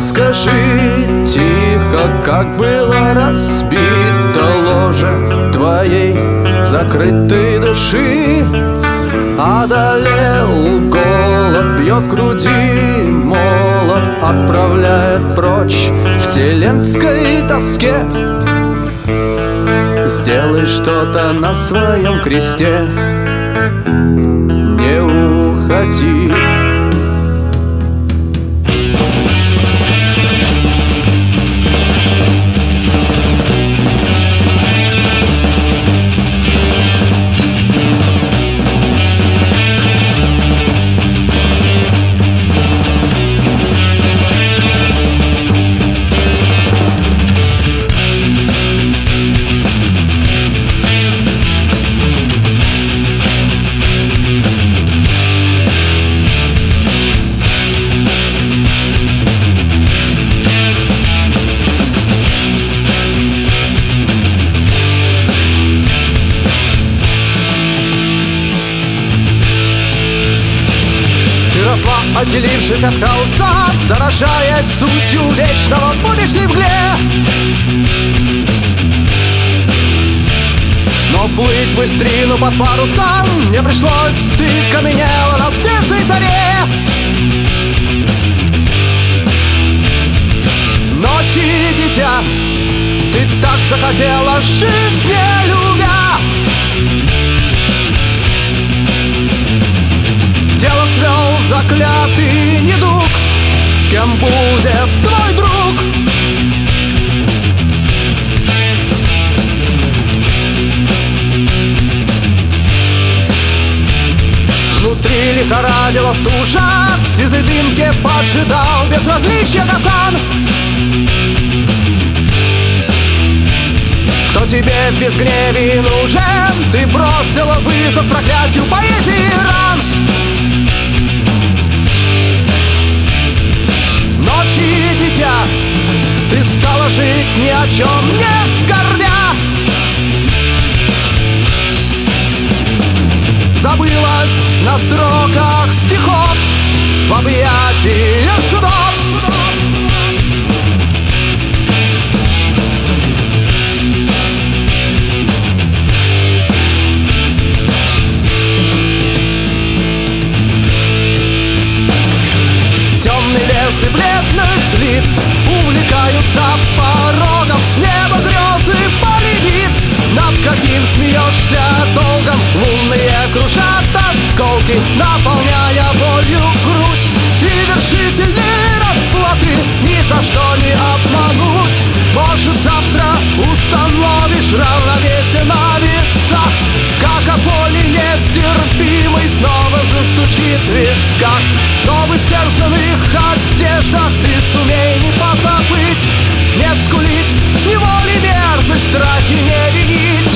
Расскажи тихо, как было разбито ложе твоей закрытой души. Одолел голод, бьет в груди молот, отправляет прочь вселенской тоске. Сделай что-то на своем кресте, не уходи. Отделившись от хаоса, заражаясь сутью вечного, будешь ты в мгле. Но плыть быстрину под парусом не пришлось, ты каменела на снежной заре. Ночи, дитя, ты так захотела жить, не любя. Дело свел заклятый недуг, кем будет твой друг? Внутри лихорадила стужа, в сизой дымке поджидал безразличие капкан. Кто тебе в безгневии нужен? Ты бросила вызов проклятию поэзии ран. Ночи, дитя, ты стала жить ни о чем не скорбя. Забылась на строках стихов в объятиях судов. И бледность лиц увлекаются порогом с неба грезы полевиц. Над каким смеешься долгом, лунные кружат осколки, наполняя болью грудь. И вершительные расплаты ни за что не обмануть. Может, завтра установишь равновесие на весах, как о боли нестерпимой снова застучит в висках. Но в истерзанных одеждах ты сумей не позабыть, не скулить, неволи мерзость, страхи не винить.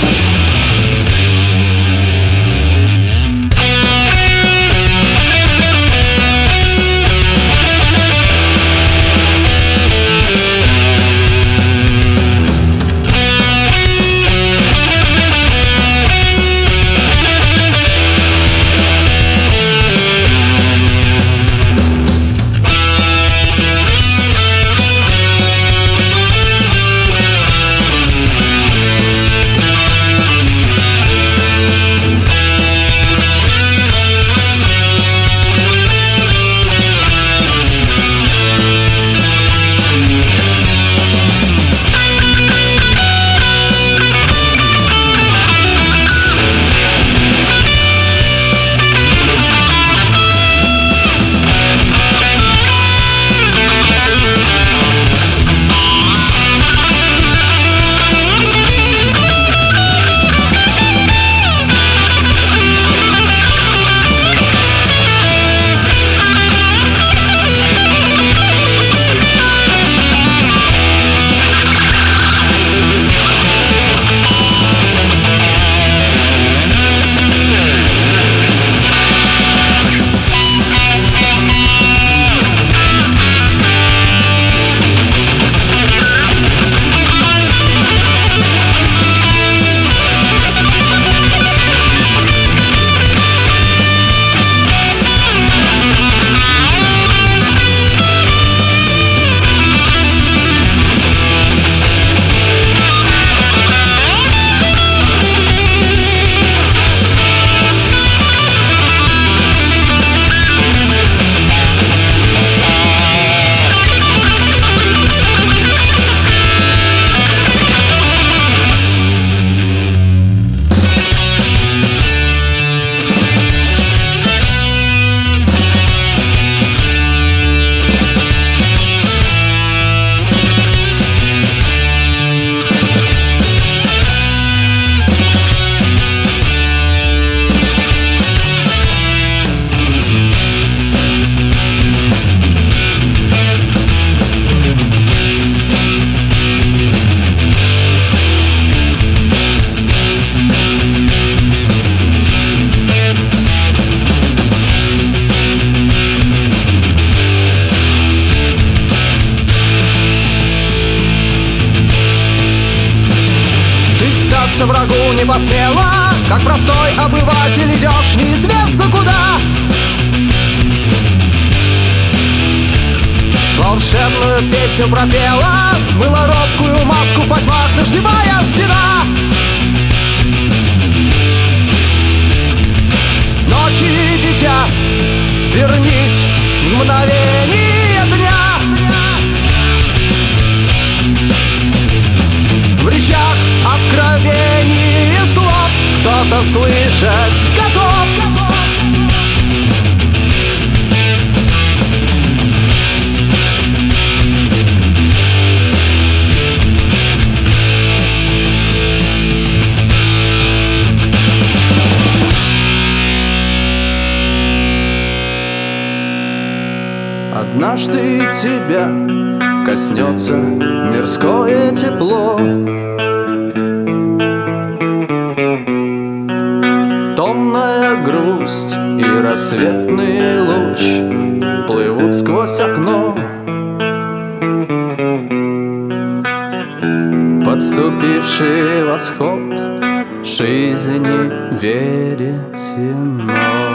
посмела, как простой обыватель идешь неизвестно куда. Волшебную песню пропела, смыла робкую маску, под мак дождевая стена. Ночи, дитя, вернись в мгновение дня. В речах откровений и слов кто-то слышать готов. Однажды тебя коснется мирское тепло, томная грусть и рассветный луч плывут сквозь окно. Подступивший восход жизни веретено.